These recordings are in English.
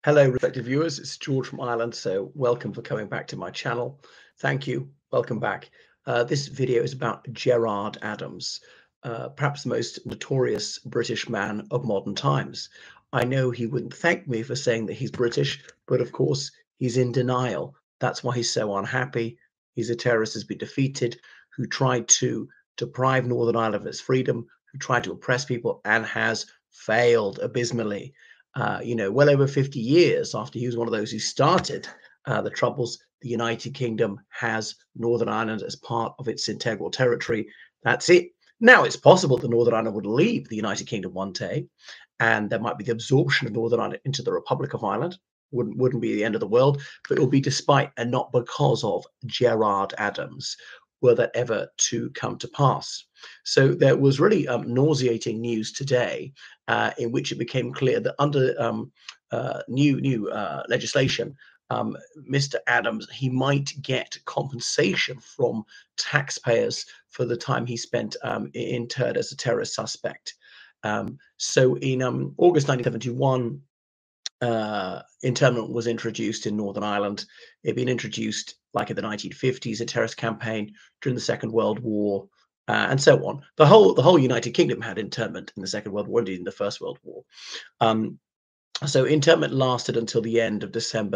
Hello, respected viewers. It's George from Ireland. So, welcome for coming back to my channel. Thank you. Welcome back. This video is about Gerard Adams, perhaps the most notorious British man of modern times. I know he wouldn't thank me for saying that he's British, but of course, he's in denial. That's why he's so unhappy. He's a terrorist who's been defeated, who tried to deprive Northern Ireland of its freedom, who tried to oppress people, and has failed abysmally. Well over 50 years after he was one of those who started the Troubles, the United Kingdom has Northern Ireland as part of its integral territory. That's it. Now, it's possible that Northern Ireland would leave the United Kingdom one day, and there might be the absorption of Northern Ireland into the Republic of Ireland. Wouldn't be the end of the world, but it will be despite and not because of Gerard Adams were that ever to come to pass. So there was really nauseating news today in which it became clear that under new legislation, Mr. Adams, he might get compensation from taxpayers for the time he spent interred as a terrorist suspect. So in August 1971, internment was introduced in Northern Ireland. It had been introduced like in the 1950s, a terrorist campaign during the Second World War, and so on. The whole United Kingdom had internment in the Second World War, indeed in the First World War. So internment lasted until the end of December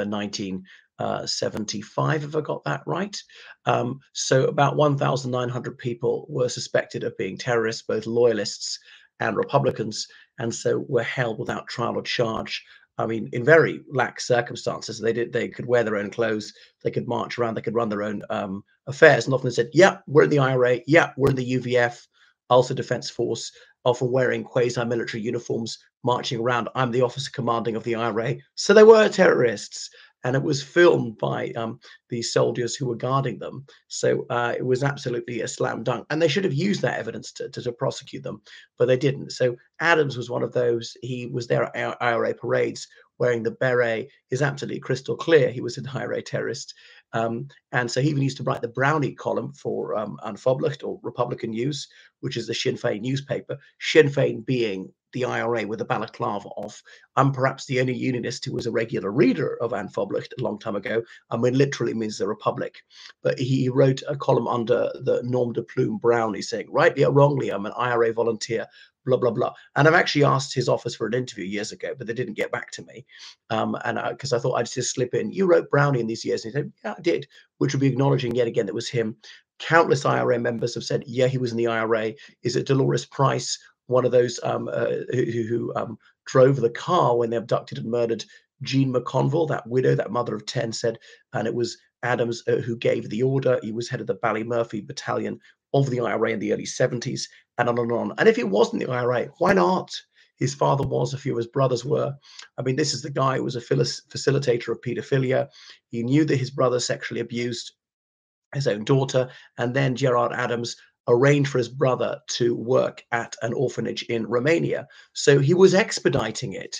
1975, if I got that right. So about 1,900 people were suspected of being terrorists, both loyalists and Republicans, and so were held without trial or charge. I mean, in very lax circumstances. They could wear their own clothes, they could march around, they could run their own affairs, and often they said, "Yeah, we're in the IRA. Yeah, we're in the UVF, Ulster Defence Force." Often wearing quasi-military uniforms, marching around. I'm the officer commanding of the IRA. So they were terrorists, and it was filmed by the soldiers who were guarding them. So it was absolutely a slam dunk, and they should have used that evidence to prosecute them, but they didn't. So Adams was one of those. He was there at IRA parades wearing the beret. Is absolutely crystal clear he was an IRA terrorist. And so he even used to write the Brownie column for Unpublished or Republican News, which is the Sinn Féin newspaper. Sinn Féin being the IRA with the balaclava off. I'm perhaps the only unionist who was a regular reader of Unpublished a long time ago. I mean, literally means the Republic. But he wrote a column under the Nom de Plume Brownie saying, rightly or wrongly, I'm an IRA volunteer, blah, blah, blah. And I've actually asked his office for an interview years ago, but they didn't get back to me. And because I thought I'd just slip in, you wrote Brownie in these years. And he said, yeah, I did, which would be acknowledging yet again that was him. Countless IRA members have said, yeah, he was in the IRA. Is it Dolores Price, one of those who drove the car when they abducted and murdered Jean McConville, that widow, that mother of 10, said, and it was Adams who gave the order. He was head of the Ballymurphy battalion of the IRA in the early 70s, and on and on. And if he wasn't the IRA, why not? His father was, a few of his brothers were. I mean, this is the guy who was a facilitator of paedophilia. He knew that his brother sexually abused his own daughter, and then Gerard Adams arranged for his brother to work at an orphanage in Romania. So he was expediting it,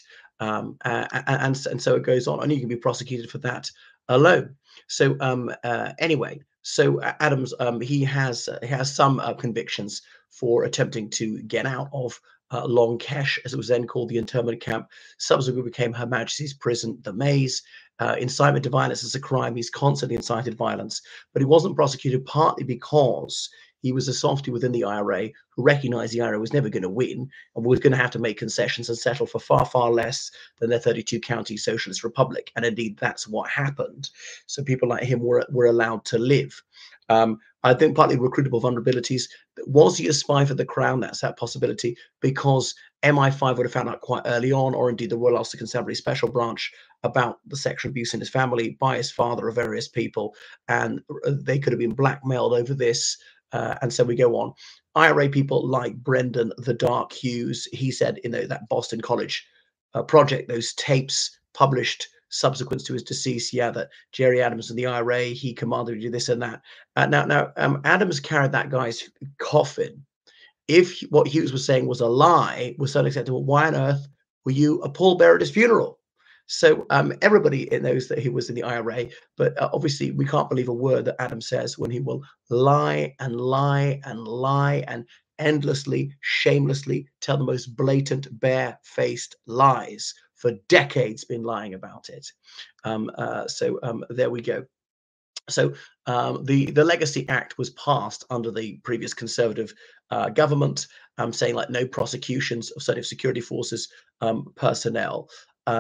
and so it goes on, and you can be prosecuted for that alone. So anyway, so Adams he has some convictions for attempting to get out of Long Kesh, as it was then called, the internment camp. Subsequently became Her Majesty's Prison, the Maze. Incitement to violence is a crime. He's constantly incited violence, but he wasn't prosecuted partly because he was a softie within the IRA who recognized the IRA was never going to win and was going to have to make concessions and settle for far, far less than their 32 county socialist republic. And indeed, that's what happened. So people like him were allowed to live. I think partly recruitable vulnerabilities. Was he a spy for the Crown? That's that possibility, because MI5 would have found out quite early on, or indeed the Royal Ulster Constabulary Special Branch, about the sexual abuse in his family by his father or various people, and they could have been blackmailed over this. And so we go on. IRA people like Brendan the Dark Hughes, he said in that Boston College project, those tapes published subsequent to his decease, yeah, that Gerry Adams and the IRA, he commanded to do this and that. Now, Adams carried that guy's coffin. If what Hughes was saying was a lie, was so unacceptable, why on earth were you a pallbearer at his funeral? So everybody knows that he was in the IRA, but obviously we can't believe a word that Adams says when he will lie and lie and lie and endlessly, shamelessly tell the most blatant, bare-faced lies for decades been lying about it. There we go. So the Legacy Act was passed under the previous Conservative government, saying like no prosecutions of certain security forces personnel.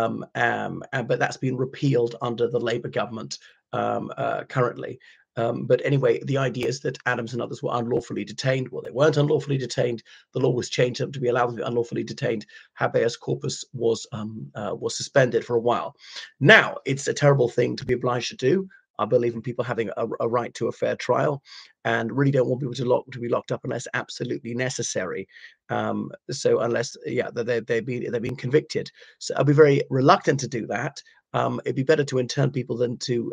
But that's been repealed under the Labour government currently. But anyway, the idea is that Adams and others were unlawfully detained. Well, they weren't unlawfully detained. The law was changed to be allowed to be unlawfully detained. Habeas corpus was suspended for a while. Now, it's a terrible thing to be obliged to do. I believe in people having a right to a fair trial, and really don't want people to be locked up unless absolutely necessary. So unless, yeah, they've been convicted. So I'll be very reluctant to do that. It'd be better to intern people than to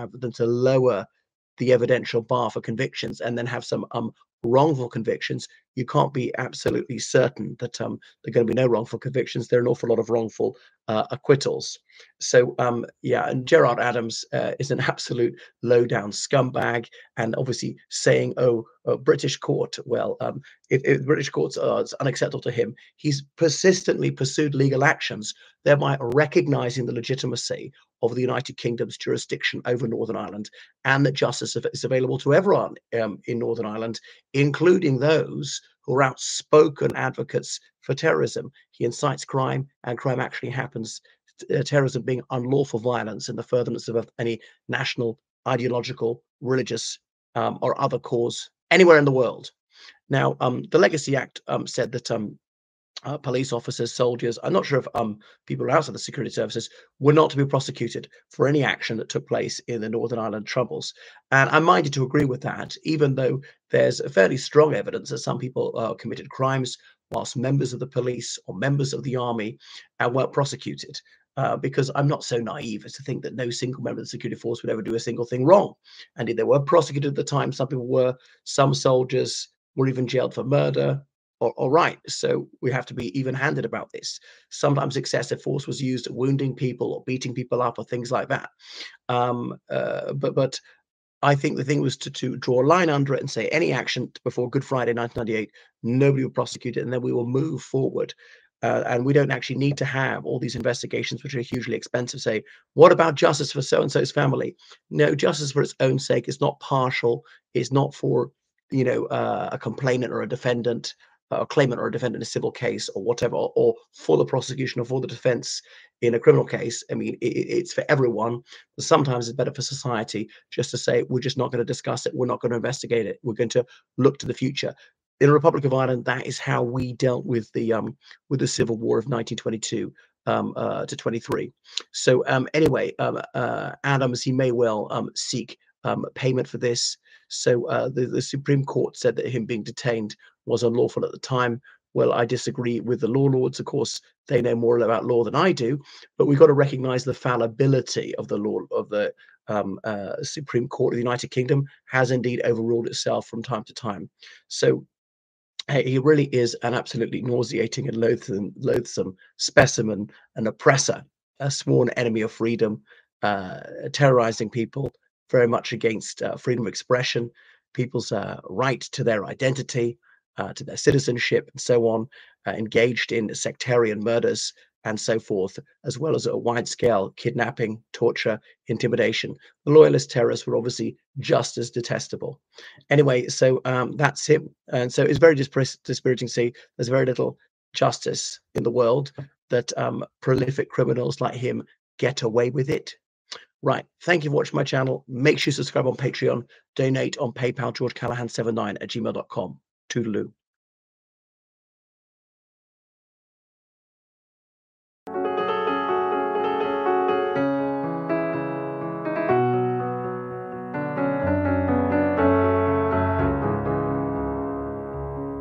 lower the evidential bar for convictions and then have some wrongful convictions. You can't be absolutely certain that there are going to be no wrongful convictions. There are an awful lot of wrongful acquittals. So yeah, and Gerard Adams is an absolute low-down scumbag, and obviously saying, "Oh, British court." Well, if British courts are unacceptable to him, he's persistently pursued legal actions, thereby recognising the legitimacy of the United Kingdom's jurisdiction over Northern Ireland, and that justice is available to everyone in Northern Ireland, including those who are outspoken advocates for terrorism. He incites crime, and crime actually happens. Terrorism being unlawful violence in the furtherance of any national, ideological, religious, or other cause anywhere in the world. Now, the Legacy Act said that police officers, soldiers, I'm not sure if people outside the security services, were not to be prosecuted for any action that took place in the Northern Ireland Troubles. And I'm minded to agree with that, even though there's fairly strong evidence that some people committed crimes whilst members of the police or members of the army weren't prosecuted. Because I'm not so naive as to think that no single member of the security force would ever do a single thing wrong. And if they were prosecuted at the time, some people were, some soldiers were even jailed for murder. All right, so we have to be even-handed about this. Sometimes excessive force was used at wounding people or beating people up or things like that. But I think the thing was to draw a line under it and say any action before Good Friday 1998, nobody would prosecute it, and then we will move forward. And we don't actually need to have all these investigations, which are hugely expensive. Say, what about justice for so-and-so's family? No, justice for its own sake is not partial. It's not for, a complainant or a defendant, a claimant or a defendant in a civil case or whatever, or for the prosecution or for the defense in a criminal case. I mean, it's for everyone. But sometimes it's better for society just to say, we're just not going to discuss it. We're not going to investigate it. We're going to look to the future. In the Republic of Ireland, that is how we dealt with the Civil War of 1922 to 23. So anyway, Adams, he may well seek payment for this. So the Supreme Court said that him being detained was unlawful at the time. Well, I disagree with the law lords. Of course, they know more about law than I do, but we've got to recognize the fallibility of the law of the Supreme Court of the United Kingdom has indeed overruled itself from time to time. So he really is an absolutely nauseating and loathsome specimen, an oppressor, a sworn enemy of freedom, terrorizing people, very much against freedom of expression, people's right to their identity, to their citizenship, and so on, engaged in sectarian murders and so forth, as well as a wide-scale kidnapping, torture, intimidation. The loyalist terrorists were obviously just as detestable. Anyway, so that's him. And so it's very dispiriting to see there's very little justice in the world, that prolific criminals like him get away with it. Right. Thank you for watching my channel. Make sure you subscribe on Patreon, donate on PayPal, georgecallahan79@gmail.com. Toodaloo.